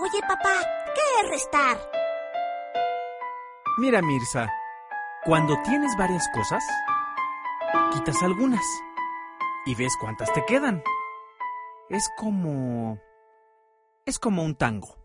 Oye, papá, ¿qué es restar? Mira, Mirza, cuando tienes varias cosas, quitas algunas y ves cuántas te quedan. Es como un tango.